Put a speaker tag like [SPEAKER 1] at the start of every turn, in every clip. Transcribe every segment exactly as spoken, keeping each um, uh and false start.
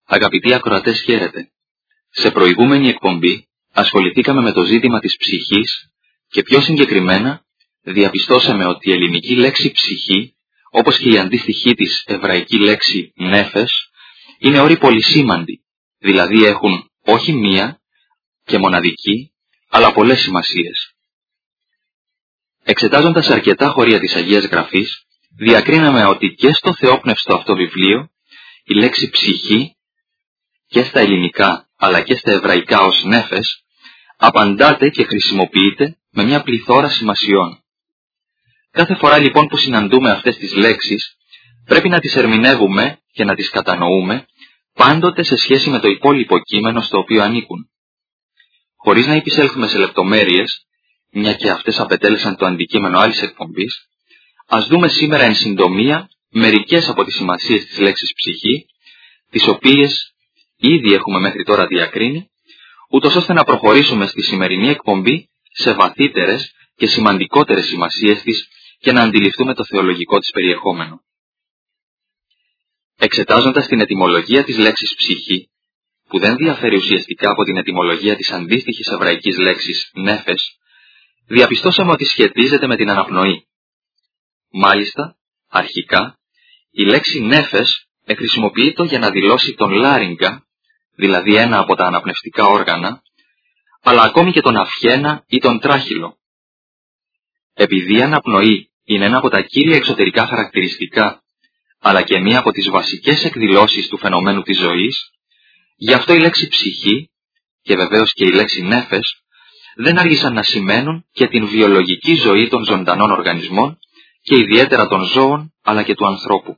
[SPEAKER 1] Αγαπητοί ακροατές, χαίρετε. Σε προηγούμενη εκπομπή ασχοληθήκαμε με το ζήτημα της ψυχής και πιο συγκεκριμένα διαπιστώσαμε ότι η ελληνική λέξη ψυχή, όπως και η αντίστοιχή της εβραϊκή λέξη νέφες, είναι όροι πολυσήμαντοι, δηλαδή έχουν όχι μία και μοναδική, αλλά πολλές σημασίες. Εξετάζοντας αρκετά χωρία της Αγίας Γραφής, διακρίναμε ότι και στο θεόπνευστο αυτό βιβλίο η λέξη ψυχή και στα ελληνικά αλλά και στα εβραϊκά ως νέφες απαντάται και χρησιμοποιείται με μια πληθώρα σημασιών. Κάθε φορά λοιπόν που συναντούμε αυτές τις λέξεις πρέπει να τις ερμηνεύουμε και να τις κατανοούμε πάντοτε σε σχέση με το υπόλοιπο κείμενο στο οποίο ανήκουν. Χωρίς να επισέλθουμε σε λεπτομέρειες, μια και αυτές απετέλεσαν το αντικείμενο άλλης εκπομπής, ας δούμε σήμερα εν συντομία μερικές από τις σημασίες της λέξης ψυχή, τις οποίες ήδη έχουμε μέχρι τώρα διακρίνει, ούτως ώστε να προχωρήσουμε στη σημερινή εκπομπή σε βαθύτερες και σημαντικότερες σημασίες της και να αντιληφθούμε το θεολογικό της περιεχόμενο. Εξετάζοντας την ετυμολογία της λέξης ψυχή, που δεν διαφέρει ουσιαστικά από την ετυμολογία της αντίστοιχης εβραϊκής λέξης νέφες, διαπιστώσαμε ότι σχετίζεται με την αναπνοή. Μάλιστα, αρχικά, η λέξη νέφες εχρησιμοποιείται για να δηλώσει τον λάριγγα, δηλαδή ένα από τα αναπνευστικά όργανα, αλλά ακόμη και τον αυχένα ή τον τράχυλο. Επειδή η αναπνοή είναι ένα από τα κύρια εξωτερικά χαρακτηριστικά, αλλά και μία από τις βασικές εκδηλώσεις του φαινομένου της ζωής, γι' αυτό η λέξη ψυχή, και βεβαίως και η λέξη νέφες, δεν άργησαν να σημαίνουν και την βιολογική ζωή των ζωντανών οργανισμών και ιδιαίτερα των ζώων αλλά και του ανθρώπου.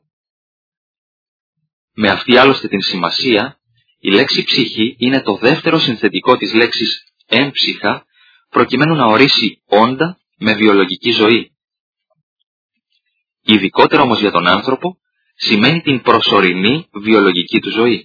[SPEAKER 1] Με αυτή άλλωστε την σημασία, η λέξη ψυχή είναι το δεύτερο συνθετικό της λέξης έμψυχα, προκειμένου να ορίσει όντα με βιολογική ζωή. Ειδικότερα όμως για τον άνθρωπο, σημαίνει την προσωρινή βιολογική του ζωή.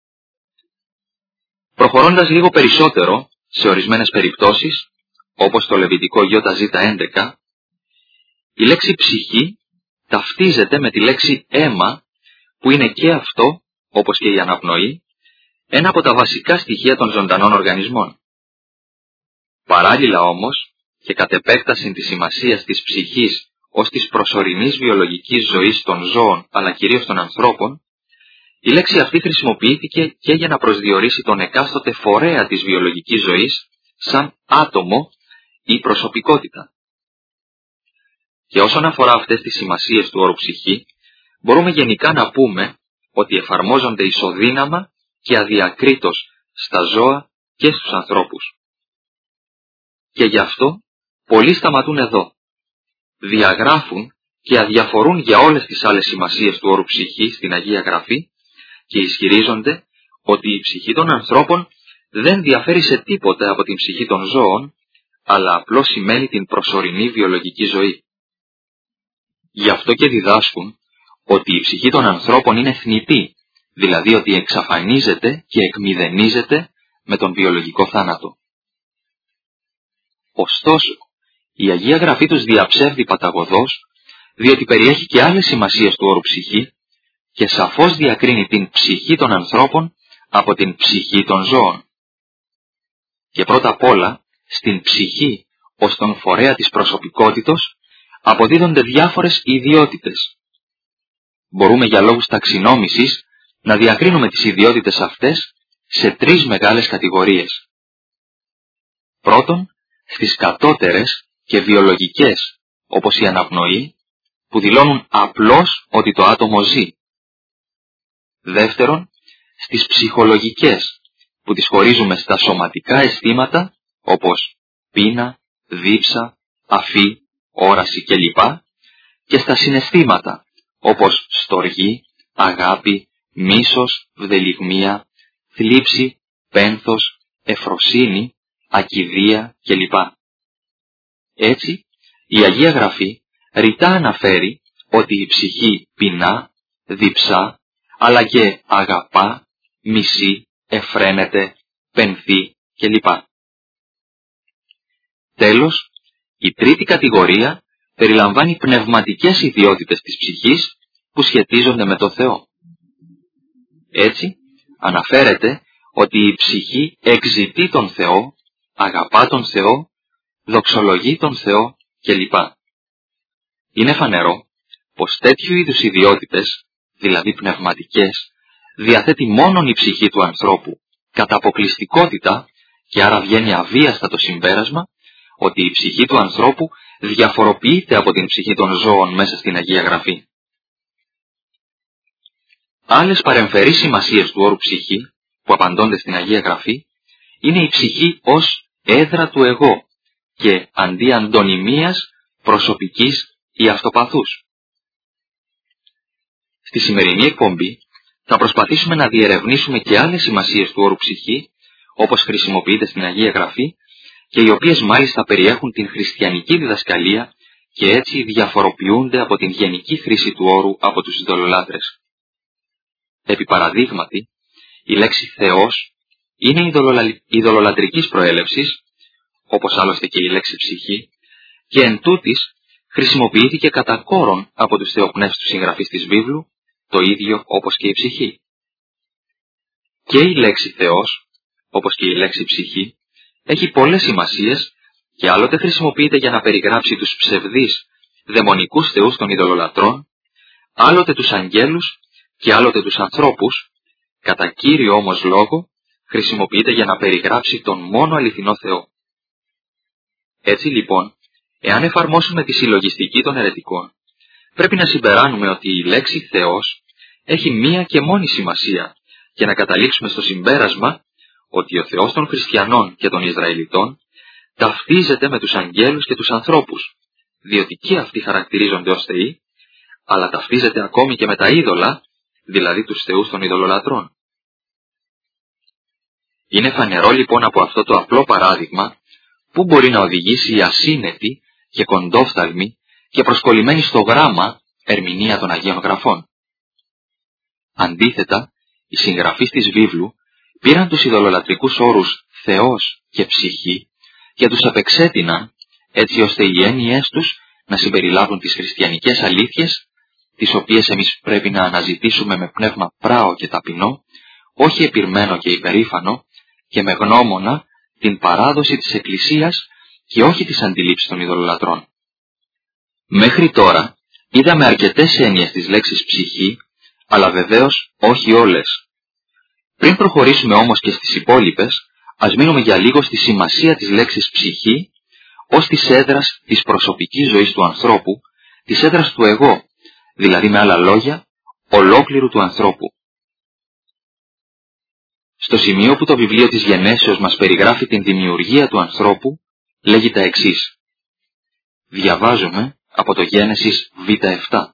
[SPEAKER 1] Προχωρώντας λίγο περισσότερο, σε ορισμένες περιπτώσεις, όπως το Λεβιτικό Ι Ζ έντεκα, η λέξη ψυχή ταυτίζεται με τη λέξη αίμα, που είναι και αυτό, όπως και η αναπνοή, ένα από τα βασικά στοιχεία των ζωντανών οργανισμών. Παράλληλα όμως, και κατ' επέκταση της σημασίας της ψυχής ως της προσωρινής βιολογικής ζωής των ζώων αλλά κυρίως των ανθρώπων, η λέξη αυτή χρησιμοποιήθηκε και για να προσδιορίσει τον εκάστοτε φορέα της βιολογικής ζωής σαν άτομο ή προσωπικότητα. Και όσον αφορά αυτές τις σημασίες του όρου ψυχή, μπορούμε γενικά να πούμε ότι εφαρμόζονται ισοδύναμα και αδιακρίτως στα ζώα και στους ανθρώπους. Και γι' αυτό πολλοί σταματούν εδώ. Διαγράφουν και αδιαφορούν για όλες τις άλλες σημασίες του όρου ψυχή στην Αγία Γραφή και ισχυρίζονται ότι η ψυχή των ανθρώπων δεν διαφέρει σε τίποτε από την ψυχή των ζώων, αλλά απλώς σημαίνει την προσωρινή βιολογική ζωή. Γι' αυτό και διδάσκουν ότι η ψυχή των ανθρώπων είναι θνητή, δηλαδή ότι εξαφανίζεται και εκμηδενίζεται με τον βιολογικό θάνατο. Ωστόσο, η Αγία Γραφή τους διαψεύδει παταγωδώς, διότι περιέχει και άλλες σημασίες του όρου ψυχή και σαφώς διακρίνει την ψυχή των ανθρώπων από την ψυχή των ζώων. Και πρώτα απ' όλα, στην ψυχή ως τον φορέα της προσωπικότητος αποδίδονται διάφορες ιδιότητες. Μπορούμε για λόγους ταξινόμησης να διακρίνουμε τις ιδιότητες αυτές σε τρεις μεγάλες κατηγορίες. Πρώτον, στις κατώτερες και βιολογικές, όπως η αναπνοή, που δηλώνουν απλώς ότι το άτομο ζει. Δεύτερον, στις ψυχολογικές, που τις χωρίζουμε στα σωματικά αισθήματα, όπως πείνα, δίψα, αφή, όραση κλπ. Και στα συναισθήματα, όπως στοργή, αγάπη, μίσος, βδελιγμία, θλίψη, πένθος, ευφροσύνη, ακηδεία κλπ. Έτσι, η Αγία Γραφή ρητά αναφέρει ότι η ψυχή πεινά, διψά, αλλά και αγαπά, μισεί, εφραίνεται, πενθεί κλπ. Τέλος, η τρίτη κατηγορία περιλαμβάνει πνευματικές ιδιότητες της ψυχής που σχετίζονται με το Θεό. Έτσι, αναφέρεται ότι η ψυχή εξητεί τον Θεό, αγαπά τον Θεό, δοξολογεί τον Θεό κλπ. Είναι φανερό πως τέτοιου είδους ιδιότητες, δηλαδή πνευματικές, διαθέτει μόνον η ψυχή του ανθρώπου κατά αποκλειστικότητα και άρα βγαίνει αβίαστα το συμπέρασμα ότι η ψυχή του ανθρώπου διαφοροποιείται από την ψυχή των ζώων μέσα στην Αγία Γραφή. Άλλες παρεμφερείς σημασίες του όρου ψυχή που απαντώνται στην Αγία Γραφή είναι η ψυχή ως έδρα του εγώ και αντί αντωνυμίας προσωπικής ή αυτοπαθούς. Στη σημερινή εκπομπή θα προσπαθήσουμε να διερευνήσουμε και άλλες σημασίες του όρου ψυχή όπως χρησιμοποιείται στην Αγία Γραφή και οι οποίες μάλιστα περιέχουν την χριστιανική διδασκαλία και έτσι διαφοροποιούνται από την γενική χρήση του όρου από τους ειδωλολάτρες. Επί παραδείγματι, η λέξη Θεός είναι ειδωλολα... ειδωλολατρικής προέλευσης, όπως άλλωστε και η λέξη ψυχή, και εν τούτης χρησιμοποιήθηκε κατά κόρον από τους θεοπνεύστους συγγραφείς της βίβλου, το ίδιο όπως και η ψυχή. Και η λέξη Θεός, όπως και η λέξη ψυχή, έχει πολλές σημασίες και άλλοτε χρησιμοποιείται για να περιγράψει τους ψευδείς δαιμονικούς θεούς των ειδωλολατρών, άλλοτε τους αγγέλους και άλλοτε τους ανθρώπους, κατά κύριο όμως λόγο χρησιμοποιείται για να περιγράψει τον μόνο αληθινό Θεό. Έτσι λοιπόν, εάν εφαρμόσουμε τη συλλογιστική των αιρετικών, πρέπει να συμπεράνουμε ότι η λέξη Θεός έχει μία και μόνη σημασία και να καταλήξουμε στο συμπέρασμα ότι ο Θεός των χριστιανών και των Ισραηλιτών ταυτίζεται με τους αγγέλους και τους ανθρώπους, διότι και αυτοί χαρακτηρίζονται ως θεοί, αλλά ταυτίζεται ακόμη και με τα είδωλα, δηλαδή τους θεούς των ειδωλολατρών. Είναι φανερό λοιπόν από αυτό το απλό παράδειγμα που μπορεί να οδηγήσει η ασύνετη και κοντόφθαλμη και προσκολλημένη στο γράμμα ερμηνεία των Αγίων Γραφών. Αντίθετα, οι συγγραφείς της βίβλου πήραν τους ειδωλολατρικούς όρους Θεός και ψυχή και τους απεξέτειναν έτσι ώστε οι έννοιές τους να συμπεριλάβουν τις χριστιανικές αλήθειες, τις οποίες εμείς πρέπει να αναζητήσουμε με πνεύμα πράο και ταπεινό, όχι επιρμένο και υπερήφανο, και με γνώμονα την παράδοση της Εκκλησίας και όχι τις αντιλήψεις των ειδωλολατρών. Μέχρι τώρα είδαμε αρκετές έννοιες της λέξης ψυχή, αλλά βεβαίως όχι όλες. Πριν προχωρήσουμε όμως και στις υπόλοιπες, ας μείνουμε για λίγο στη σημασία της λέξης ψυχή ως της έδρας της προσωπικής ζωής του ανθρώπου, της έδρας του εγώ, δηλαδή με άλλα λόγια, ολόκληρου του ανθρώπου. Στο σημείο που το βιβλίο της Γενέσεως μας περιγράφει την δημιουργία του ανθρώπου, λέγει τα εξής. Διαβάζουμε από το Γένεσης β επτά.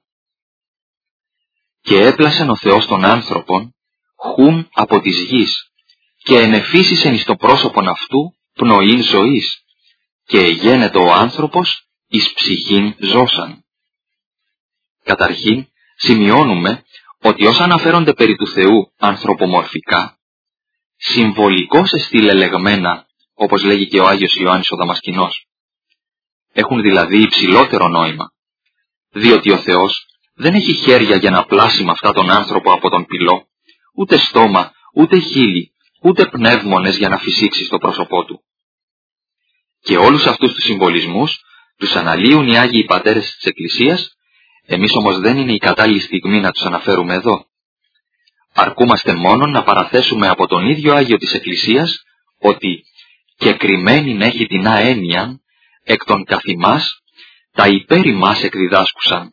[SPEAKER 1] «Και έπλασεν ο Θεός των άνθρωπον, χουν από της γης, και ενεφύσισεν εις το πρόσωπον αυτού πνοήν ζωής, και εγένετο ο άνθρωπος εις ψυχήν ζώσαν». Καταρχήν, σημειώνουμε ότι όσα αναφέρονται περί του Θεού ανθρωπομορφικά, συμβολικώς εστί ελεγμένα, όπως λέγει και ο Άγιος Ιωάννης ο Δαμασκηνός. Έχουν δηλαδή υψηλότερο νόημα, διότι ο Θεός δεν έχει χέρια για να πλάσει με αυτά τον άνθρωπο από τον πυλό, ούτε στόμα, ούτε χείλη, ούτε πνεύμονες για να φυσήξει στο πρόσωπό του. Και όλους αυτούς τους συμβολισμούς τους αναλύουν οι Άγιοι Πατέρες της Εκκλησίας, εμείς όμως δεν είναι η κατάλληλη στιγμή να τους αναφέρουμε εδώ. Αρκούμαστε μόνον να παραθέσουμε από τον ίδιο Άγιο της Εκκλησίας ότι «και κρυμμένην έχει την αέννοιαν εκ των καθημάς τα υπέρ ημάς εκδιδάσκουσαν».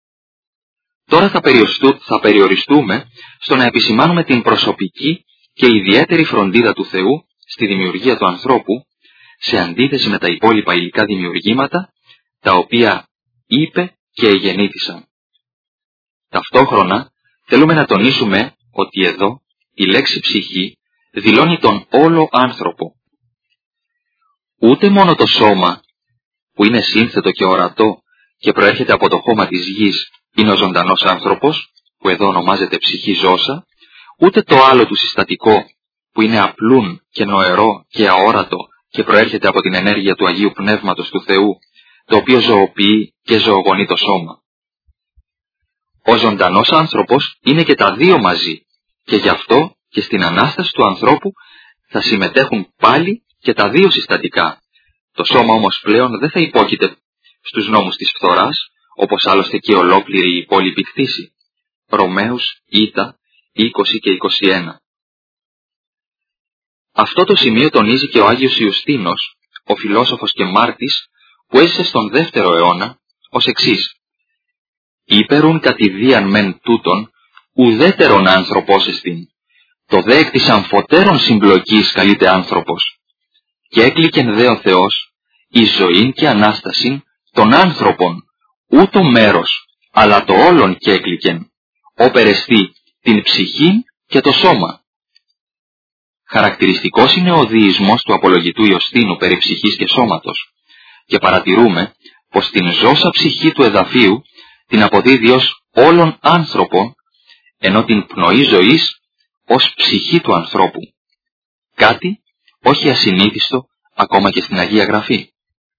[SPEAKER 1] Τώρα θα, θα περιοριστούμε στο να επισημάνουμε την προσωπική και ιδιαίτερη φροντίδα του Θεού στη δημιουργία του ανθρώπου, σε αντίθεση με τα υπόλοιπα υλικά δημιουργήματα, τα οποία είπε και εγεννήθησαν. Ταυτόχρονα θέλουμε να τονίσουμε ότι εδώ η λέξη ψυχή δηλώνει τον όλο άνθρωπο. Ούτε μόνο το σώμα, που είναι σύνθετο και ορατό και προέρχεται από το χώμα της γης, είναι ο ζωντανός άνθρωπος, που εδώ ονομάζεται ψυχή ζώσα, ούτε το άλλο του συστατικό, που είναι απλούν και νοερό και αόρατο και προέρχεται από την ενέργεια του Αγίου Πνεύματος του Θεού, το οποίο ζωοποιεί και ζωογονεί το σώμα. Ο ζωντανός άνθρωπος είναι και τα δύο μαζί, και γι' αυτό και στην Ανάσταση του ανθρώπου θα συμμετέχουν πάλι και τα δύο συστατικά. Το σώμα όμως πλέον δεν θα υπόκειται στους νόμους της φθοράς, όπως άλλωστε και ολόκληρη η υπόλοιπη κτήση. Ρωμαίους Ήτα είκοσι και είκοσι ένα. Αυτό το σημείο τονίζει και ο Άγιος Ιουστίνος, ο φιλόσοφος και μάρτης, που έζησε στον δεύτερο αιώνα, ως εξής. «Υπερούν κατηδίαν μεν τούτον, ουδέτερον άνθρωπος εστίν, το δε εκ της αμφωτέρων συμπλοκής καλείται άνθρωπος. Και έκλικεν δε ο Θεός, εις ζωήν και Ανάστασιν των άνθρωπων, ούτω μέρος, αλλά το όλον και έκλικεν, όπερεστη την ψυχήν και το σώμα». Χαρακτηριστικός είναι ο δεισμός του απολογητού Ιωστίνου περί ψυχής και σώματος, και παρατηρούμε πως την ζώσα ψυχή του εδαφίου την αποδίδει ως όλων άνθρωπον, ενώ την πνοή ζωής ως ψυχή του ανθρώπου. Κάτι όχι ασυνήθιστο ακόμα και στην Αγία Γραφή.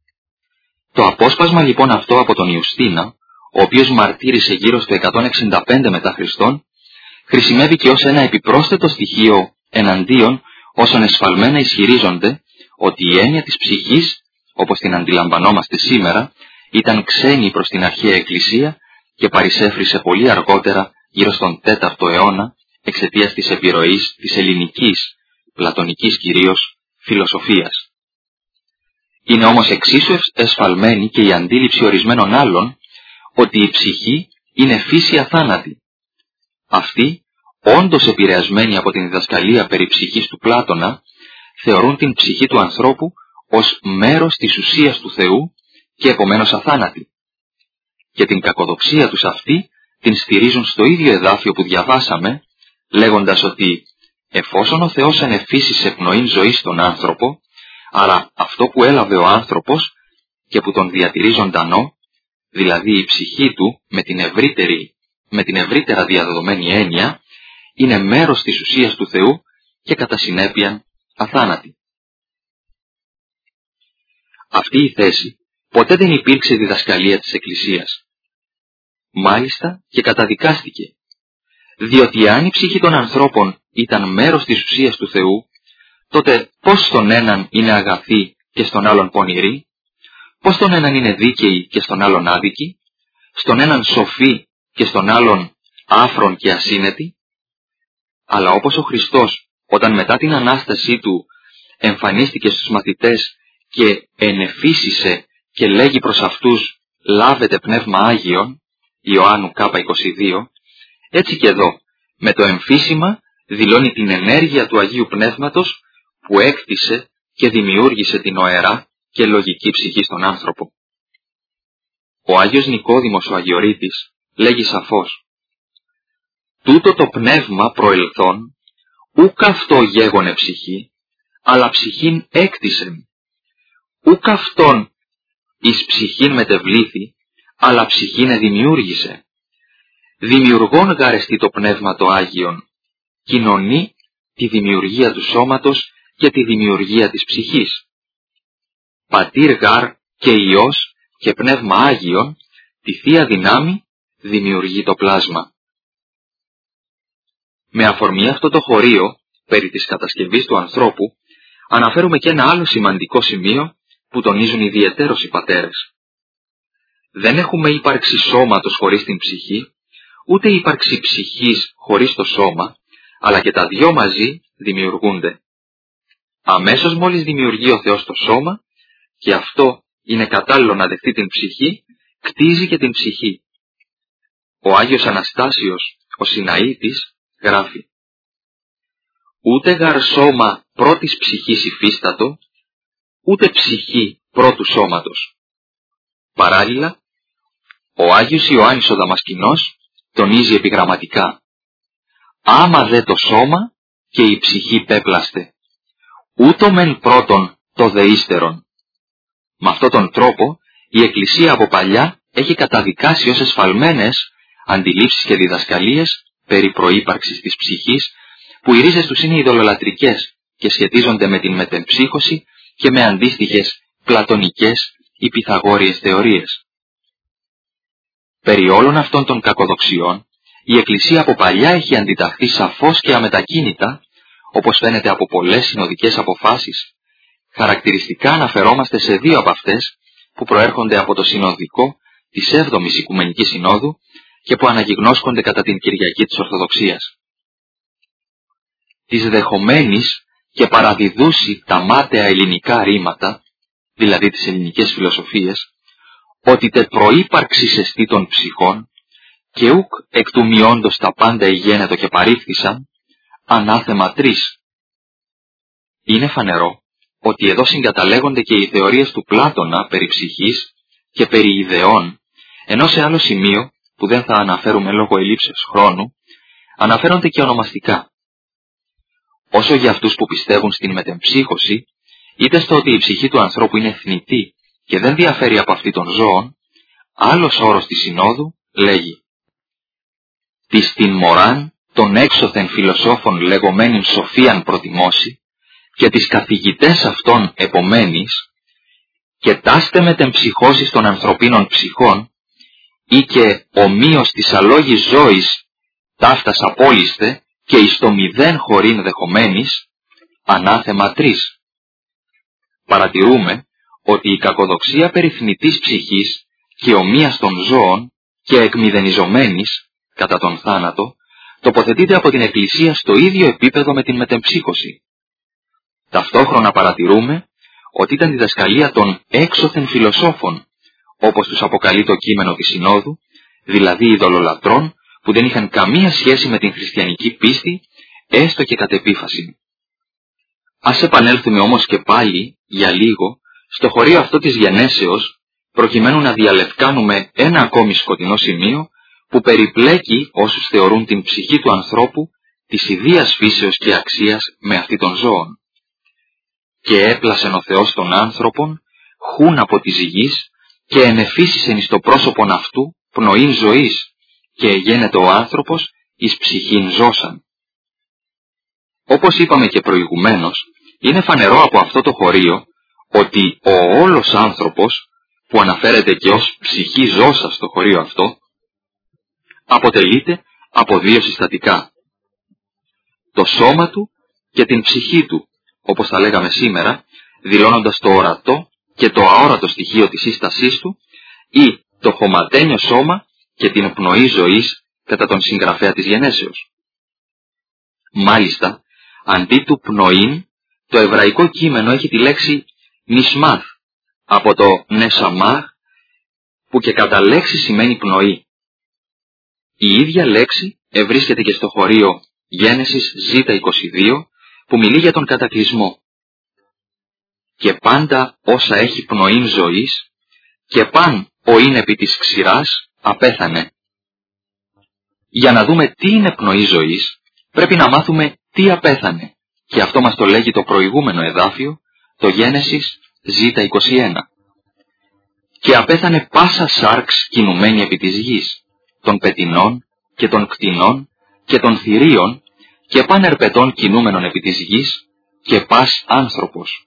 [SPEAKER 1] Το απόσπασμα λοιπόν αυτό από τον Ιουστίνα, ο οποίος μαρτύρησε γύρω στο εκατόν εξήντα πέντε μετά Χριστόν, χρησιμεύει και ως ένα επιπρόσθετο στοιχείο εναντίον όσων εσφαλμένα ισχυρίζονται ότι η έννοια της ψυχής, όπως την αντιλαμβανόμαστε σήμερα, ήταν ξένη προς την αρχαία Εκκλησία και παρισέφρισε πολύ αργότερα, γύρω στον τέταρτο αιώνα, εξαιτίας της επιρροής της ελληνικής, πλατωνικής κυρίως, φιλοσοφίας. Είναι όμως εξίσου εσφαλμένη και η αντίληψη ορισμένων άλλων ότι η ψυχή είναι φύση αθάνατη. Αυτοί, όντως επηρεασμένοι από την διδασκαλία περί ψυχής του Πλάτωνα, θεωρούν την ψυχή του ανθρώπου ως μέρος της ουσίας του Θεού και επομένως αθάνατη. Και την κακοδοξία τους αυτή την στηρίζουν στο ίδιο εδάφιο που διαβάσαμε, λέγοντας ότι εφόσον ο Θεός ενεφύσισε πνοήν ζωή στον άνθρωπο, άρα αυτό που έλαβε ο άνθρωπος και που τον διατηρεί ζωντανό, δηλαδή η ψυχή του με την ευρύτερη, με την ευρύτερα διαδεδομένη έννοια, είναι μέρος της ουσίας του Θεού και κατά συνέπειαν αθάνατη. Αυτή η θέση ποτέ δεν υπήρξε διδασκαλία της Εκκλησίας. Μάλιστα και καταδικάστηκε, διότι αν η ψυχή των ανθρώπων ήταν μέρος της ουσίας του Θεού, τότε πώς στον έναν είναι αγαθή και στον άλλον πονηρή, πώς στον έναν είναι δίκαιη και στον άλλον άδικη, στον έναν σοφή και στον άλλον άφρον και ασύνετη. Αλλά όπως ο Χριστός, όταν μετά την Ανάστασή Του εμφανίστηκε στους μαθητές και ενεφύσισε και λέγει προς αυτούς «Λάβετε πνεύμα Άγιον», Ιωάννου Κ είκοσι δύο, έτσι και εδώ, με το εμφύσιμα δηλώνει την ενέργεια του Αγίου Πνεύματος που έκτισε και δημιούργησε την οερά και λογική ψυχή στον άνθρωπο. Ο Άγιος Νικόδημος ο Αγιορείτης λέγει σαφώς «Τούτο το πνεύμα προελθόν, ούκ αυτό γέγονε ψυχή, αλλά ψυχήν έκτισεν, ούκ αυτόν εις ψυχήν μετεβλήθη, αλλά ψυχήν εδημιούργησε. Δημιουργών γαρεστεί το πνεύμα το Άγιον, κοινωνεί τη δημιουργία του σώματος και τη δημιουργία της ψυχής. Πατήρ γαρ και Υιός και πνεύμα Άγιον, τη Θεία Δυνάμει δημιουργεί το πλάσμα». Με αφορμή αυτό το χωρίο, περί της κατασκευής του ανθρώπου, αναφέρουμε και ένα άλλο σημαντικό σημείο που τονίζουν ιδιαιτέρως οι πατέρες. Δεν έχουμε ύπαρξη σώματος χωρίς την ψυχή, ούτε ύπαρξη ψυχής χωρίς το σώμα, αλλά και τα δυο μαζί δημιουργούνται. Αμέσως μόλις δημιουργεί ο Θεός το σώμα, και αυτό είναι κατάλληλο να δεχτεί την ψυχή, κτίζει και την ψυχή. Ο Άγιος Αναστάσιος, ο Συναήτης, γράφει «Ούτε γαρ σώμα πρώτης ψυχής υφίστατο, ούτε ψυχή πρώτου σώματος». Παράλληλα, ο Άγιος Ιωάννης ο Δαμασκηνός τονίζει επιγραμματικά «Άμα δε το σώμα και η ψυχή πέπλαστε, ούτω μεν πρώτον το δε ύστερον». Με αυτόν τον τρόπο η Εκκλησία από παλιά έχει καταδικάσει ως εσφαλμένες αντιλήψεις και διδασκαλίες περί προύπαρξης της ψυχής, που οι ρίζες τους είναι ειδωλολατρικές και σχετίζονται με την μετεμψύχωση και με αντίστοιχες πλατωνικές ή πυθαγόριες θεωρίες. Περί όλων αυτών των κακοδοξιών, η Εκκλησία από παλιά έχει αντιταχθεί σαφώς και αμετακίνητα, όπως φαίνεται από πολλές συνοδικές αποφάσεις. Χαρακτηριστικά αναφερόμαστε σε δύο από αυτές που προέρχονται από το συνοδικό της έβδομης Οικουμενικής Συνόδου και που αναγιγνώσκονται κατά την Κυριακή της Ορθοδοξίας. Της δεχομένης και παραδιδούσει τα μάταια ελληνικά ρήματα, δηλαδή τις ελληνικές φιλοσοφίες, ότι τε προύπαρξης εστί των ψυχών και ουκ εκ του μειόντος τα πάντα ηγένετο και παρήχθησαν, ανάθεμα τρεις. Είναι φανερό ότι εδώ συγκαταλέγονται και οι θεωρίες του Πλάτωνα περί ψυχής και περί ιδεών, ενώ σε άλλο σημείο, που δεν θα αναφέρουμε λόγω ελλείψεως χρόνου, αναφέρονται και ονομαστικά. Όσο για αυτούς που πιστεύουν στην μετεμψύχωση, είτε στο ότι η ψυχή του ανθρώπου είναι θνητή και δεν διαφέρει από αυτή των ζώων, άλλος όρος της Συνόδου λέγει «Της την μωράν των έξωθεν φιλοσόφων λεγομένην σοφίαν προτιμώσει και τις καθηγητές αυτών επομένης και τάστε μετεμψυχώσεις των ανθρωπίνων ψυχών ή και ομοίως της αλόγης ζώης ταύτας απόλυστε και εις το μηδέν χωρήν δεχομένης, ανάθεμα τρεις». Παρατηρούμε ότι η κακοδοξία περί θνητής ψυχής και ομοίας των ζώων και εκμηδενιζομένης, κατά τον θάνατο, τοποθετείται από την Εκκλησία στο ίδιο επίπεδο με την μετεμψύχωση. Ταυτόχρονα παρατηρούμε ότι ήταν διδασκαλία των έξωθεν φιλοσόφων, όπως τους αποκαλεί το κείμενο της Συνόδου, δηλαδή ειδωλολατρών που δεν είχαν καμία σχέση με την χριστιανική πίστη, έστω και κατ' επίφαση. Ας επανέλθουμε όμως και πάλι, για λίγο, στο χωρίο αυτό της γενέσεως, προκειμένου να διαλευκάνουμε ένα ακόμη σκοτεινό σημείο που περιπλέκει όσους θεωρούν την ψυχή του ανθρώπου της ιδίας φύσεως και αξίας με αυτή των ζώων. Και έπλασεν ο Θεός των άνθρωπων, χούν από της γης, και ενεφύσισεν εις το πρόσωπον αυτού πνοήν ζωής, και εγένετο ο άνθρωπος εις ψυχήν ζώσαν. Όπως είπαμε και προηγουμένως, είναι φανερό από αυτό το χωρίο ότι ο όλος άνθρωπος, που αναφέρεται και ως ψυχή ζώσα στο χωρίο αυτό, αποτελείται από δύο συστατικά. Το σώμα του και την ψυχή του, όπως θα λέγαμε σήμερα, δηλώνοντας το ορατό και το αόρατο στοιχείο της σύστασής του, ή το χωματένιο σώμα και την πνοή ζωής κατά τον συγγραφέα της γενέσεως. Μάλιστα, αντί του πνοήν, το εβραϊκό κείμενο έχει τη λέξη νισμάθ, από το νεσαμάχ, που και κατά λέξη σημαίνει πνοή. Η ίδια λέξη ευρίσκεται και στο χωρίο Γένεσης Ζ είκοσι δύο, που μιλεί για τον κατακλυσμό. Και πάντα όσα έχει πνοήν ζωής, και παν ο είναι επί της ξηράς, απέθανε. Για να δούμε τι είναι πνοή ζωής, πρέπει να μάθουμε τι απέθανε, και αυτό μας το λέγει το προηγούμενο εδάφιο, το Γένεσης Ζ είκοσι ένα. Και απέθανε πάσα σάρξ κινουμένη επί της γης, των πετεινών και των κτηνών και των θηρίων και παν ερπετών κινούμενων επί της γης και πας άνθρωπος.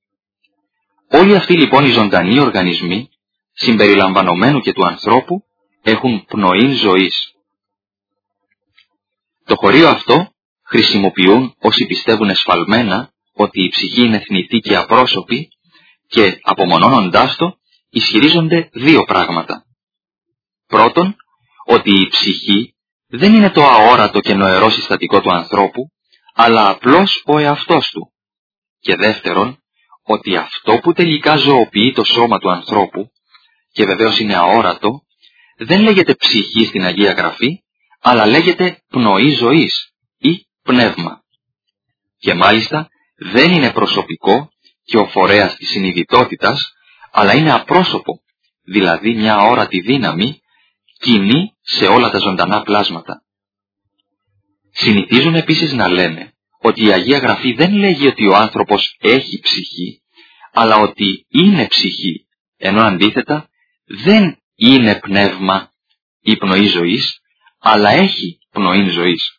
[SPEAKER 1] Όλοι αυτοί λοιπόν οι ζωντανοί οργανισμοί, συμπεριλαμβανομένου και του ανθρώπου, έχουν πνοήν ζωής. Το χωρίο αυτό χρησιμοποιούν όσοι πιστεύουν εσφαλμένα ότι η ψυχή είναι θνητή και απρόσωπη και απομονώνοντάς το ισχυρίζονται δύο πράγματα. Πρώτον, ότι η ψυχή δεν είναι το αόρατο και νοερό συστατικό του ανθρώπου, αλλά απλώς ο εαυτός του. Και δεύτερον, ότι αυτό που τελικά ζωοποιεί το σώμα του ανθρώπου, και βεβαίως είναι αόρατο, δεν λέγεται ψυχή στην Αγία Γραφή, αλλά λέγεται πνοή ζωής ή πνεύμα. Και μάλιστα δεν είναι προσωπικό και ο φορέας της συνειδητότητας, αλλά είναι απρόσωπο, δηλαδή μια αόρατη δύναμη, κοινή σε όλα τα ζωντανά πλάσματα. Συνηθίζουν επίσης να λένε ότι η Αγία Γραφή δεν λέγει ότι ο άνθρωπος έχει ψυχή, αλλά ότι είναι ψυχή, ενώ αντίθετα δεν είναι πνεύμα ή πνοή ζωής, αλλά έχει πνοή ζωής.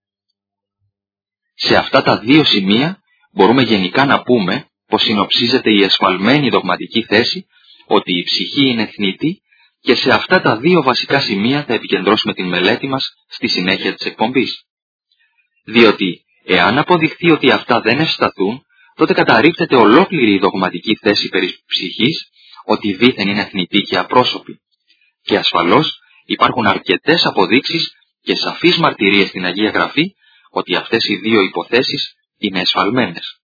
[SPEAKER 1] Σε αυτά τα δύο σημεία μπορούμε γενικά να πούμε πως συνοψίζεται η εσφαλμένη δογματική θέση ότι η ψυχή είναι θνητή και σε αυτά τα δύο βασικά σημεία θα επικεντρώσουμε την μελέτη μας στη συνέχεια της εκπομπής. Διότι, εάν αποδειχθεί ότι αυτά δεν ευσταθούν, τότε καταρρίπτεται ολόκληρη η δογματική θέση περί ψυχής, ότι δήθεν είναι θνητή και απρόσωπη. Και ασφαλώς υπάρχουν αρκετές αποδείξεις και σαφείς μαρτυρίες στην Αγία Γραφή ότι αυτές οι δύο υποθέσεις είναι εσφαλμένες.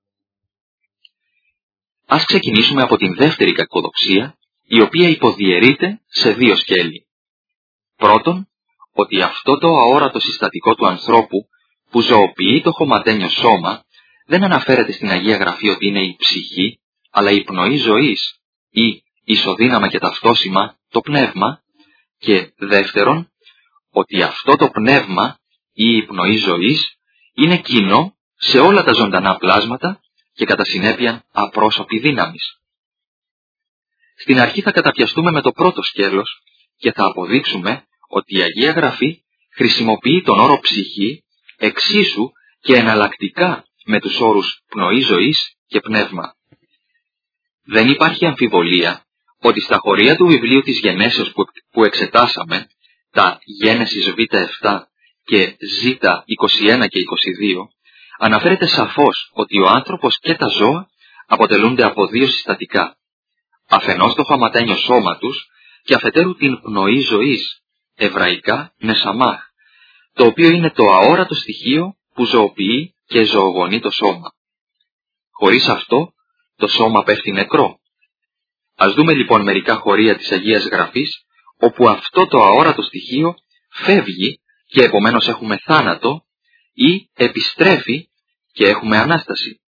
[SPEAKER 1] Ας ξεκινήσουμε από την δεύτερη κακοδοξία, η οποία υποδιαιρείται σε δύο σκέλη. Πρώτον, ότι αυτό το αόρατο συστατικό του ανθρώπου που ζωοποιεί το χωματένιο σώμα δεν αναφέρεται στην Αγία Γραφή ότι είναι η ψυχή, αλλά η πνοή ζωής ή ισοδύναμα και ταυτόσημα το πνεύμα, και δεύτερον, ότι αυτό το πνεύμα ή η πνοή ζωής είναι κοινό σε όλα τα ζωντανά πλάσματα και κατά συνέπεια απρόσωπη δύναμης. Στην αρχή θα καταπιαστούμε με το πρώτο σκέλος και θα αποδείξουμε ότι η Αγία Γραφή χρησιμοποιεί τον όρο ψυχή εξίσου και εναλλακτικά με τους όρους πνοή ζωής και πνεύμα. Δεν υπάρχει αμφιβολία ότι στα χωρία του βιβλίου της Γενέσεως που, που εξετάσαμε, τα Γένεσης Β επτά και Ζ είκοσι ένα και είκοσι δύο, αναφέρεται σαφώς ότι ο άνθρωπος και τα ζώα αποτελούνται από δύο συστατικά. Αφενός το χωματένιο σώμα τους και αφετέρου την πνοή ζωής, εβραϊκά νεσαμάχ, το οποίο είναι το αόρατο στοιχείο που ζωοποιεί και ζωογονεί το σώμα. Χωρίς αυτό, το σώμα πέφτει νεκρό. Ας δούμε λοιπόν μερικά χωρία της Αγίας Γραφής, όπου αυτό το αόρατο στοιχείο φεύγει και επομένως έχουμε θάνατο ή επιστρέφει και έχουμε Ανάσταση.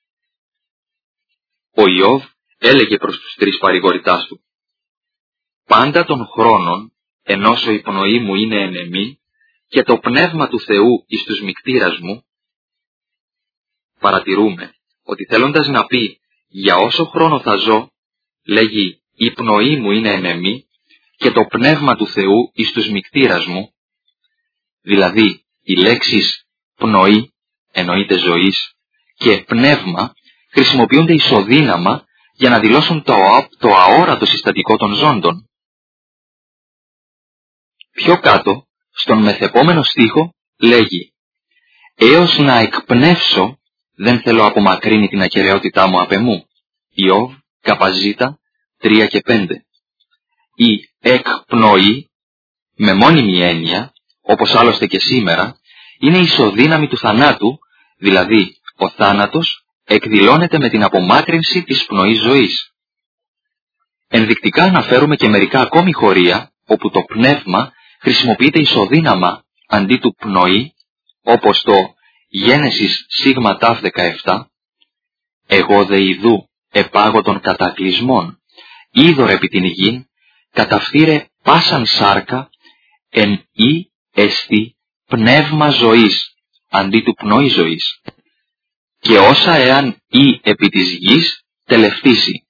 [SPEAKER 1] Ο Ιώβ έλεγε προς τους τρεις παρηγορητάς του: «Πάντα των χρόνων, ενώσο η πνοή μου είναι ενεμή και το πνεύμα του Θεού εις τους μικτήρας μου». Παρατηρούμε ότι θέλοντας να πει για όσο χρόνο θα ζω, λέγει «η πνοή μου είναι ενεμή και το πνεύμα του Θεού εις τους μικτήρας μου». Δηλαδή, οι λέξεις πνοή εννοείται ζωής και πνεύμα χρησιμοποιούνται ισοδύναμα για να δηλώσουν το, το αόρατο συστατικό των ζώντων. Πιο κάτω, στον μεθεπόμενο στίχο, λέγει «Έως να εκπνεύσω, δεν θέλω απομακρύνει την ακεραιότητά μου απ' εμού». Ιώβ, Καπαζίτα, τρία και πέντε. Η εκπνοή, με μόνιμη έννοια, όπως άλλωστε και σήμερα, είναι ισοδύναμη του θανάτου, δηλαδή ο θάνατος εκδηλώνεται με την απομάκρυνση της πνοής ζωής. Ενδεικτικά αναφέρουμε και μερικά ακόμη χωρία, όπου το πνεύμα χρησιμοποιείται ισοδύναμα αντί του πνοή, όπως το Γένεσης Σίγμα Ταφ δεκαεπτά, «Εγώ δε ιδού επάγω των κατακλυσμών, είδωρ επί την γην, καταφθείρε πάσαν σάρκα, εν ή εστι πνεύμα ζωής, αντί του πνοή ζωής, και όσα εάν ή επί της γης τελευτήσει».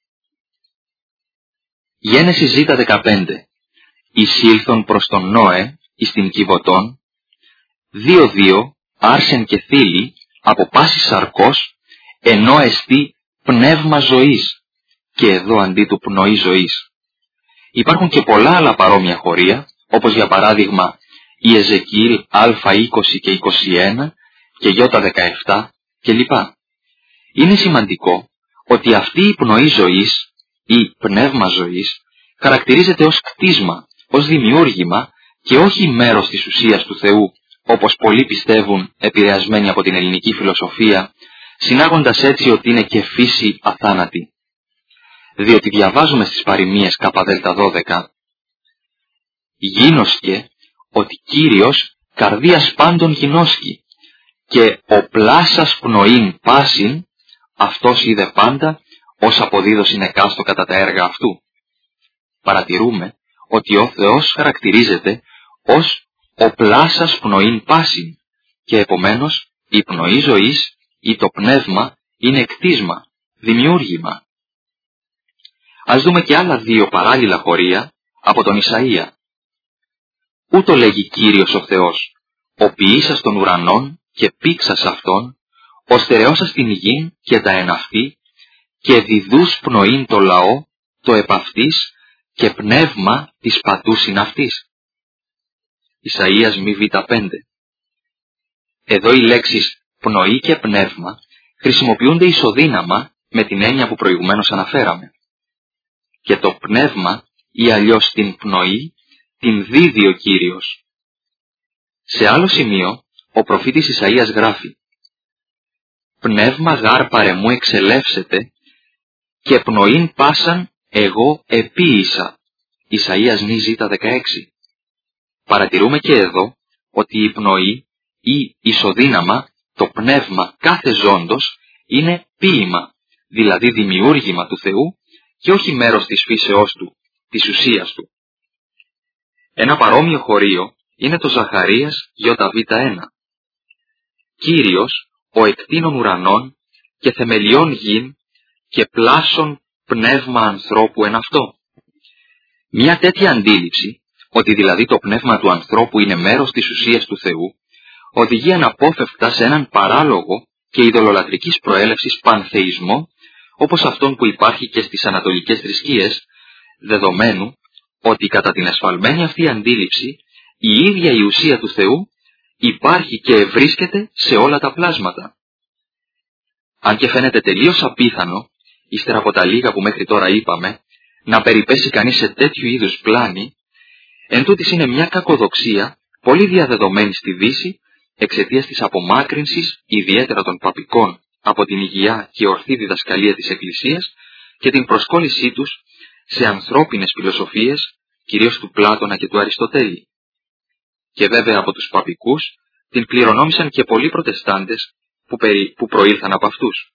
[SPEAKER 1] Γένεσης Ζ δεκαπέντε. Εισήλθον προς τον Νόε, εις την Κιβωτόν, δύο δύο, άρσεν και θήλη, από πάση σαρκός, ενώ εστί πνεύμα ζωής, και εδώ αντί του πνοή ζωής. Υπάρχουν και πολλά άλλα παρόμοια χωρία, όπως για παράδειγμα η Εζεκιήλ Α είκοσι και είκοσι ένα και Ι δεκαεπτά κλπ. Είναι σημαντικό ότι αυτή η πνοή ζωής ή πνεύμα ζωής χαρακτηρίζεται ως κτίσμα, ως δημιούργημα και όχι μέρος της ουσίας του Θεού, όπως πολλοί πιστεύουν επηρεασμένοι από την ελληνική φιλοσοφία, συνάγοντας έτσι ότι είναι και φύση αθάνατη. Διότι διαβάζουμε στις παροιμίες Κ Δ δώδεκα «Γίνοσκε ότι Κύριος καρδίας πάντων γινώσκει και ο πλάσας πνοήν πάσιν, αυτός είδε πάντα ως αποδίδωσιν εκάστο κατά τα έργα αυτού». Παρατηρούμε ότι ο Θεός χαρακτηρίζεται ως ο πλάσας πνοήν πάσιν και επομένως η πνοή ζωής ή το πνεύμα είναι κτίσμα, δημιούργημα. Ας δούμε και άλλα δύο παράλληλα χωρία από τον Ισαΐα. Ούτω λέγει Κύριος ο Θεός, ο ποιήσας των ουρανών και πήξας αυτών, ο στερεώσας την γην και τα εναυτή, και διδούς πνοήν το λαό, το επαυτής, και πνεύμα της πατούσιν αυτής. Ισαΐας μη β πέντε. Εδώ οι λέξεις πνοή και πνεύμα χρησιμοποιούνται ισοδύναμα με την έννοια που προηγουμένως αναφέραμε. Και το πνεύμα ή αλλιώς την πνοή την δίδει ο Κύριος. Σε άλλο σημείο ο προφήτης Ισαΐας γράφει «Πνεύμα γάρ παρεμού εξελεύσεται και πνοήν πάσαν εγώ επίησα». Ισαΐας νη ζ δεκαέξι. Παρατηρούμε και εδώ ότι η πνοή ή ισοδύναμα, το πνεύμα κάθε ζώντος είναι ποίημα, δηλαδή δημιούργημα του Θεού και όχι μέρος της φύσεώς του, της ουσίας του. Ένα παρόμοιο χωρίο είναι το Ζαχαρίας Ιβ ένα. Κύριος, ο εκτείνων ουρανών και θεμελιών γην και πλάσων πνεύμα ανθρώπου εν αυτό. Μια τέτοια αντίληψη, ότι δηλαδή το πνεύμα του ανθρώπου είναι μέρος της ουσίας του Θεού, οδηγεί αναπόφευκτα σε έναν παράλογο και ειδωλολατρικής προέλευσης πανθεϊσμό, όπως αυτόν που υπάρχει και στις ανατολικές θρησκείες, δεδομένου ότι κατά την εσφαλμένη αυτή αντίληψη η ίδια η ουσία του Θεού υπάρχει και ευρίσκεται σε όλα τα πλάσματα. Αν και φαίνεται τελείως απίθανο, ύστερα από τα λίγα που μέχρι τώρα είπαμε, να περιπέσει κανείς σε τέτοιου είδους πλάνη, εν τούτοις είναι μια κακοδοξία πολύ διαδεδομένη στη Δύση εξαιτίας της απομάκρυνσης ιδιαίτερα των παπικών από την υγεία και ορθή διδασκαλία της Εκκλησίας και την προσκόλλησή τους σε ανθρώπινες φιλοσοφίες, κυρίως του Πλάτωνα και του Αριστοτέλη. Και βέβαια από τους παπικούς την κληρονόμησαν και πολλοί προτεστάντες που, περι... που προήλθαν από αυτούς.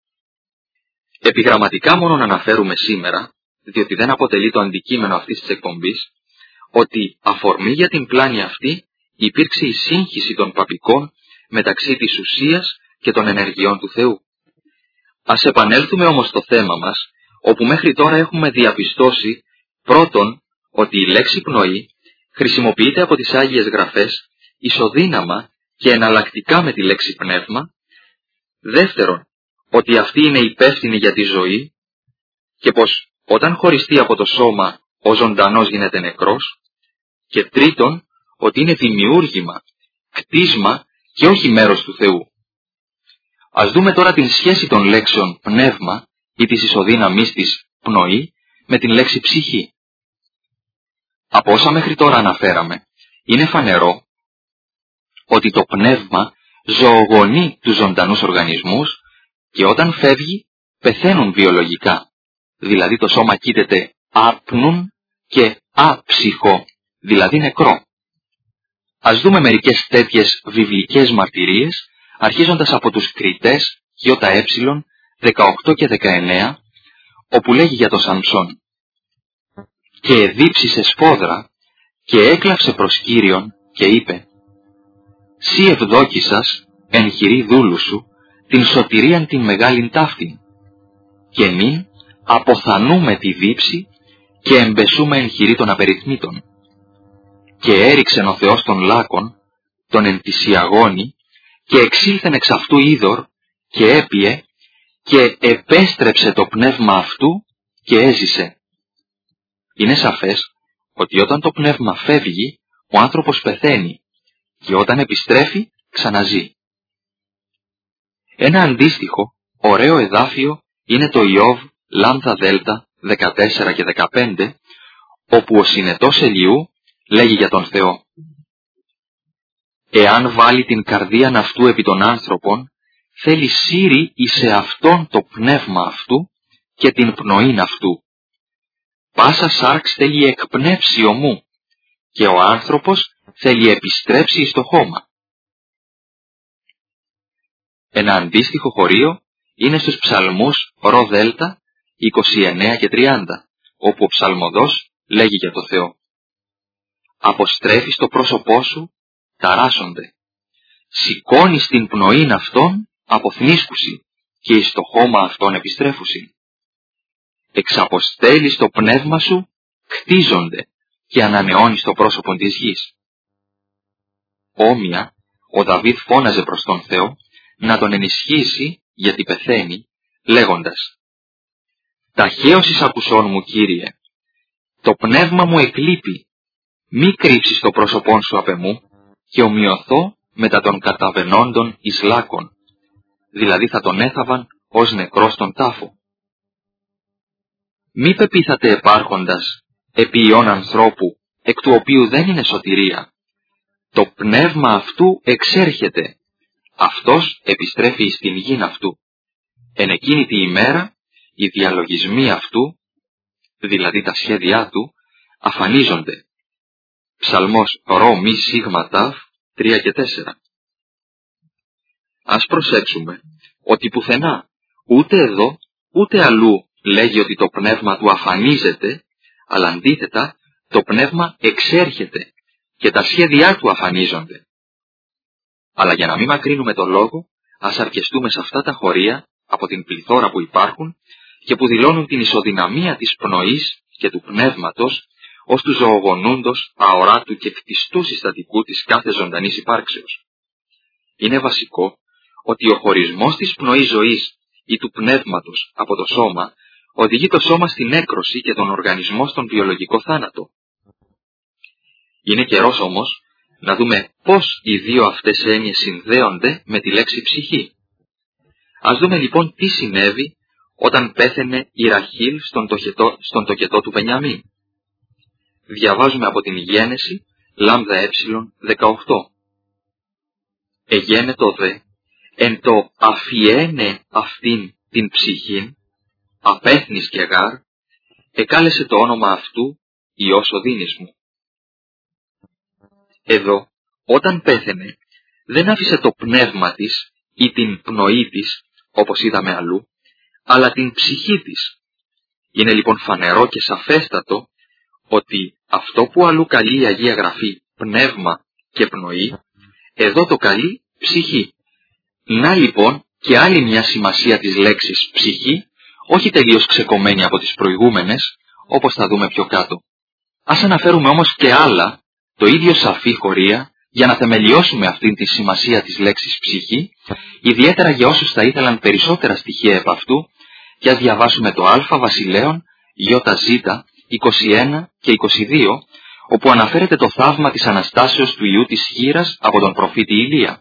[SPEAKER 1] Επιγραμματικά μόνον αναφέρουμε σήμερα, διότι δεν αποτελεί το αντικείμενο αυτής της εκπομπής, ότι αφορμή για την πλάνη αυτή υπήρξε η σύγχυση των παπικών μεταξύ της ουσίας και των ενεργειών του Θεού. Ας επανέλθουμε όμως στο θέμα μας, όπου μέχρι τώρα έχουμε διαπιστώσει πρώτον ότι η λέξη πνοή χρησιμοποιείται από τις Άγιες Γραφές ισοδύναμα και εναλλακτικά με τη λέξη πνεύμα, δεύτερον ότι αυτή είναι υπεύθυνη για τη ζωή και πως όταν χωριστεί από το σώμα ο ζωντανός γίνεται νεκρός, και τρίτον ότι είναι δημιούργημα, κτίσμα και όχι μέρος του Θεού. Ας δούμε τώρα την σχέση των λέξεων πνεύμα ή της ισοδύναμής της πνοή με την λέξη ψυχή. Από όσα μέχρι τώρα αναφέραμε, είναι φανερό ότι το πνεύμα ζωογονεί τους ζωντανούς οργανισμούς και όταν φεύγει πεθαίνουν βιολογικά, δηλαδή το σώμα κοίταται άπνουν και άψυχο, δηλαδή νεκρό. Ας δούμε μερικές τέτοιες βιβλικές μαρτυρίες, αρχίζοντας από τους Κριτές ΙΕ δεκαοκτώ και δεκαεννέα, όπου λέγει για το Σαμψόν «Και εδίψησε σφόδρα και έκλαψε προς Κύριον και είπε «Σύ ευδόκησας εν χειρή δούλου σου την σωτηρίαν την μεγάλην ταύτην και μην αποθανούμε τη δίψη και εμπεσούμε εν χειρή των απεριθμίτων». Και έριξεν ο Θεός των λάκων, τον εν της Ιαγώνη, και εξήλθεν εξ αυτού είδωρ, και έπιε, και επέστρεψε το πνεύμα αυτού, και έζησε. Είναι σαφές ότι όταν το πνεύμα φεύγει, ο άνθρωπος πεθαίνει, και όταν επιστρέφει, ξαναζεί. Ένα αντίστοιχο, ωραίο εδάφιο, είναι το Ιώβ λάμδα δέλτα δεκατέσσερα και δεκαπέντε, όπου ο συνετός Ελιού λέγει για τον Θεό «Εάν βάλει την καρδίαν αυτού επί των άνθρωπων, θέλει σύρει εις εαυτόν το πνεύμα αυτού και την πνοήν αυτού. Πάσα σάρξ θέλει εκπνεύσει ομού και ο άνθρωπος θέλει επιστρέψει εις το χώμα». Ένα αντίστοιχο χωρίο είναι στους ψαλμούς ρο δέλτα είκοσι εννέα και τριάντα, όπου ο ψαλμοδός λέγει για το Θεό «Αποστρέφεις το πρόσωπό σου, ταράσσονται. Σηκώνεις την πνοήν αυτών, αποθνίσκουσι, και εις το χώμα αυτών επιστρέφουσι. Εξαποστέλεις το πνεύμα σου, κτίζονται, και ανανεώνεις το πρόσωπο της γης». Όμοια, ο Δαβίδ φώναζε προς τον Θεό να τον ενισχύσει γιατί πεθαίνει, λέγοντας «Ταχαίως εις ακουσών μου, Κύριε, το πνεύμα μου εκλείπει, μη κρύψεις το πρόσωπόν σου απ' εμού, και ομοιωθώ μετά των καταβενόντων εις λάκων, δηλαδή θα τον έθαβαν ως νεκρό στον τάφο. Μη πεπίθατε επάρχοντας επί ιών ανθρώπου, εκ του οποίου δεν είναι σωτηρία. Το πνεύμα αυτού εξέρχεται, αυτός επιστρέφει εις την γην αυτού. Εν εκείνη τη ημέρα οι διαλογισμοί αυτού, δηλαδή τα σχέδιά του, αφανίζονται. Ψαλμός ρο μη σίγμα ταφ τρία και τέσσερα. Ας προσέξουμε ότι πουθενά, ούτε εδώ, ούτε αλλού λέγει ότι το πνεύμα του αφανίζεται, αλλά αντίθετα το πνεύμα εξέρχεται και τα σχέδιά του αφανίζονται. Αλλά για να μην μακρύνουμε το λόγο, ας αρκεστούμε σε αυτά τα χωρία από την πληθώρα που υπάρχουν και που δηλώνουν την ισοδυναμία της πνοής και του πνεύματος ως του ζωογονούντος, αοράτου και κτιστού συστατικού της κάθε ζωντανής υπάρξεως. Είναι βασικό ότι ο χωρισμός της πνοής ζωής ή του πνεύματος από το σώμα οδηγεί το σώμα στην έκρωση και τον οργανισμό στον βιολογικό θάνατο. Είναι καιρός όμως να δούμε πώς οι δύο αυτές έννοιες συνδέονται με τη λέξη ψυχή. Ας δούμε λοιπόν τι συνέβη όταν πέθαινε η Ραχήλ στον τοκετό, στον τοκετό του Βενιαμίν. Διαβάζουμε από την Γένεση, λάμδα ε δεκαοκτώ. Εγένετο δε, εν το αφιένε αυτήν την ψυχήν, απέθνης και γάρ, εκάλεσε το όνομα αυτού Υιός οδύνης μου. Εδώ, όταν πέθαινε, δεν άφησε το πνεύμα της ή την πνοή της, όπως είδαμε αλλού, αλλά την ψυχή της. Είναι λοιπόν φανερό και σαφέστατο ότι αυτό που αλλού καλεί η Αγία Γραφή πνεύμα και πνοή, εδώ το καλεί ψυχή. Να λοιπόν και άλλη μια σημασία της λέξης ψυχή, όχι τελείως ξεκομμένη από τις προηγούμενες, όπως θα δούμε πιο κάτω. Ας αναφέρουμε όμως και άλλα, το ίδιο σαφή χωρία, για να θεμελιώσουμε αυτήν τη σημασία της λέξης ψυχή, ιδιαίτερα για όσους θα ήθελαν περισσότερα στοιχεία επ' αυτού, και ας διαβάσουμε το Α Βασιλέων, ΙΖ, είκοσι ένα και είκοσι δύο, όπου αναφέρεται το θαύμα της Αναστάσεως του Ιού της Χήρας από τον προφήτη Ηλία.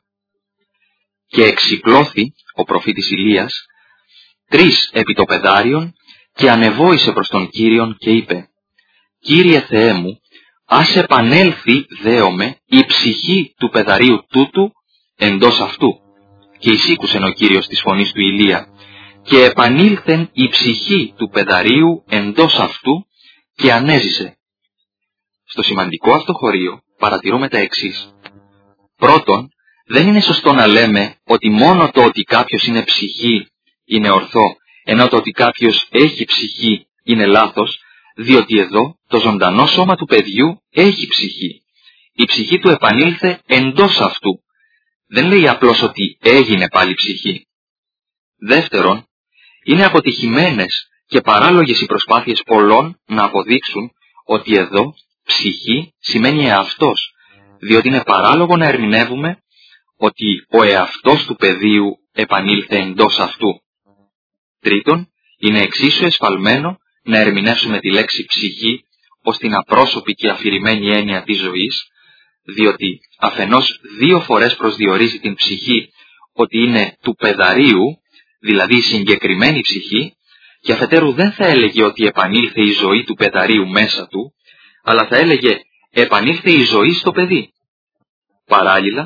[SPEAKER 1] Και εξυπλώθη ο προφήτης Ηλίας, τρεις επί το πεδάριον, και ανεβόησε προς τον Κύριον και είπε: «Κύριε Θεέ μου, ας επανέλθει, δέομαι, η ψυχή του πεδαρίου τούτου εντός αυτού». Και εισήκουσεν ο Κύριος της φωνής του Ηλία, και επανήλθεν η ψυχή του πεδαρίου εντός αυτού και ανέζησε. Στο σημαντικό αυτό χωρίο παρατηρούμε τα εξής. Πρώτον, δεν είναι σωστό να λέμε ότι μόνο το ότι κάποιος είναι ψυχή είναι ορθό, ενώ το ότι κάποιος έχει ψυχή είναι λάθος, διότι εδώ το ζωντανό σώμα του παιδιού έχει ψυχή. Η ψυχή του επανήλθε εντός αυτού. Δεν λέει απλώς ότι έγινε πάλι ψυχή. Δεύτερον, είναι αποτυχημένες και παράλογες οι προσπάθειες πολλών να αποδείξουν ότι εδώ ψυχή σημαίνει εαυτός, διότι είναι παράλογο να ερμηνεύουμε ότι ο εαυτός του παιδίου επανήλθε εντός αυτού. Τρίτον, είναι εξίσου εσφαλμένο να ερμηνεύσουμε τη λέξη ψυχή ως την απρόσωπη και αφηρημένη έννοια της ζωής, διότι αφενός δύο φορές προσδιορίζει την ψυχή ότι είναι του παιδαρίου, δηλαδή η συγκεκριμένη ψυχή, και αφετέρου δεν θα έλεγε ότι επανήλθε η ζωή του παιδαρίου μέσα του, αλλά θα έλεγε επανήλθε η ζωή στο παιδί. Παράλληλα,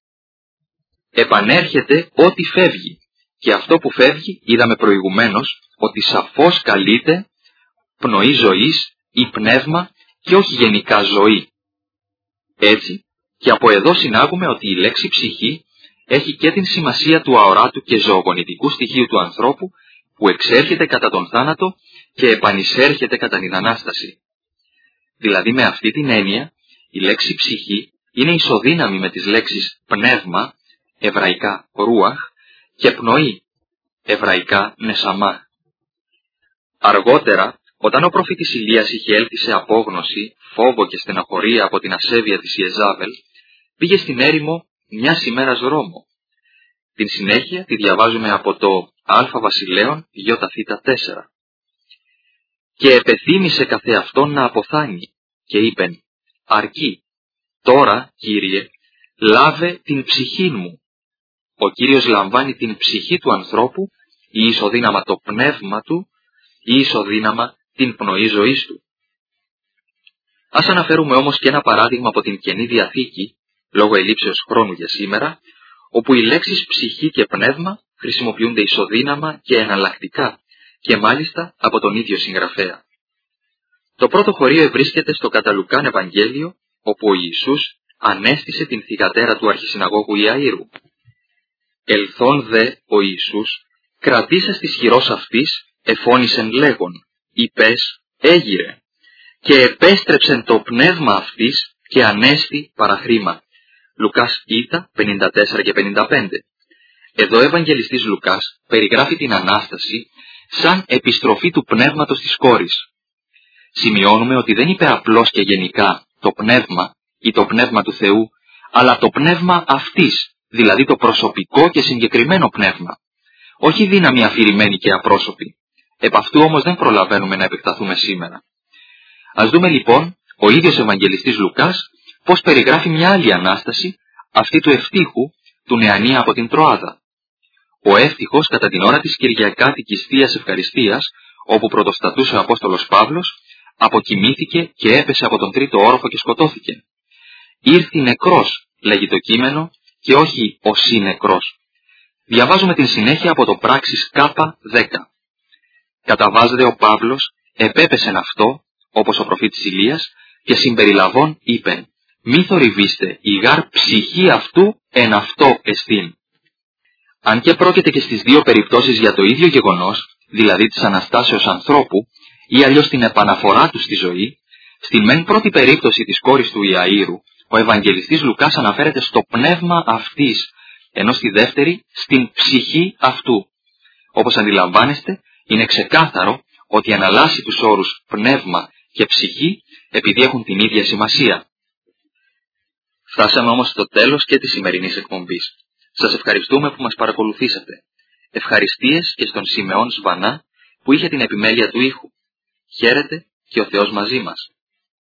[SPEAKER 1] επανέρχεται ό,τι φεύγει, και αυτό που φεύγει είδαμε προηγουμένως ότι σαφώς καλείται πνοή ζωής ή πνεύμα και όχι γενικά ζωή. Έτσι, και από εδώ συνάγουμε ότι η λέξη ψυχή έχει και την σημασία του αοράτου και ζωογονητικού στοιχείου του ανθρώπου που εξέρχεται κατά τον θάνατο και επανεισέρχεται κατά την Ανάσταση. Δηλαδή με αυτή την έννοια η λέξη ψυχή είναι ισοδύναμη με τις λέξεις πνεύμα, εβραϊκά ρούαχ, και πνοή, εβραϊκά νεσαμά. Αργότερα, όταν ο προφήτης Ηλίας είχε έλθει σε απόγνωση, φόβο και στεναχωρία από την ασέβεια της Ιεζάβελ, πήγε στην έρημο μιας ημέρας δρόμο. Την συνέχεια τη διαβάζουμε από το Α Βασιλέων ΙΘ τέσσερα. και επεθύμησε καθεαυτόν να αποθάνει, και είπεν, αρκεί, τώρα, Κύριε, λάβε την ψυχή μου. Ο Κύριος λαμβάνει την ψυχή του ανθρώπου, ή ισοδύναμα το πνεύμα του, ή ισοδύναμα την πνοή ζωής του. Ας αναφέρουμε όμως και ένα παράδειγμα από την Καινή Διαθήκη, λόγω ελλείψεως χρόνου για σήμερα, όπου οι λέξεις ψυχή και πνεύμα χρησιμοποιούνται ισοδύναμα και εναλλακτικά, και μάλιστα από τον ίδιο συγγραφέα. Το πρώτο χωρίο βρίσκεται στο κατά Λουκάν Ευαγγέλιο, όπου ο Ιησούς ανέστησε την θυγατέρα του αρχισυναγώγου Ιαΐρου. Ελθόν δε ο Ιησούς, κρατήσας της χειρός αυτής, εφώνησεν λέγον, «Υπές, έγειρε», και επέστρεψεν το πνεύμα αυτής και ανέστη παραχρήμα. Λουκάς Ήτα πενήντα τέσσερα και πενήντα πέντε. Εδώ ο Ευαγγελιστής Λουκάς περιγράφει την Ανάσταση σαν επιστροφή του πνεύματος της κόρης. Σημειώνουμε ότι δεν είπε απλώς και γενικά το πνεύμα ή το πνεύμα του Θεού, αλλά το πνεύμα αυτής, δηλαδή το προσωπικό και συγκεκριμένο πνεύμα. Όχι δύναμη αφηρημένη και απρόσωπη. Επ' αυτού όμως δεν προλαβαίνουμε να επεκταθούμε σήμερα. Ας δούμε λοιπόν ο ίδιος Ευαγγελιστής Λουκάς πώς περιγράφει μια άλλη Ανάσταση, αυτή του ευτύχου, του νεανία από την Τροάδα. Ο εύτυχος κατά την ώρα της κυριακάτικης Θείας Ευχαριστίας, όπου πρωτοστατούσε ο Απόστολος Παύλος, αποκοιμήθηκε και έπεσε από τον τρίτο όροφο και σκοτώθηκε. Ήρθη νεκρός, λέγει το κείμενο, και όχι ο συνεκρός. Διαβάζουμε την συνέχεια από το Πράξεις Κάπα δέκα. Καταβάζεται ο Παύλος, επέπεσεν αυτό, όπως ο προφήτης Ηλίας, και συμπεριλαβών είπεν, «Μη θορυβήστε, η γάρ ψυχή αυτού εν αυτό εστίν». Αν και πρόκειται και στις δύο περιπτώσεις για το ίδιο γεγονός, δηλαδή της Αναστάσεως ανθρώπου, ή αλλιώς την επαναφορά του στη ζωή, στην μεν πρώτη περίπτωση της κόρης του Ιαΐρου, ο Ευαγγελιστής Λουκάς αναφέρεται στο πνεύμα αυτής, ενώ στη δεύτερη στην ψυχή αυτού. Όπως αντιλαμβάνεστε, είναι ξεκάθαρο ότι αναλλάσσει τους όρους πνεύμα και ψυχή επειδή έχουν την ίδια σημασία. Φτάσαμε όμως στο τέλος και της σημερινής εκπομπής. Σας ευχαριστούμε που μας παρακολουθήσατε. Ευχαριστίες και στον Σιμεών Σβανά που είχε την επιμέλεια του ήχου. Χαίρετε και ο Θεός μαζί μας.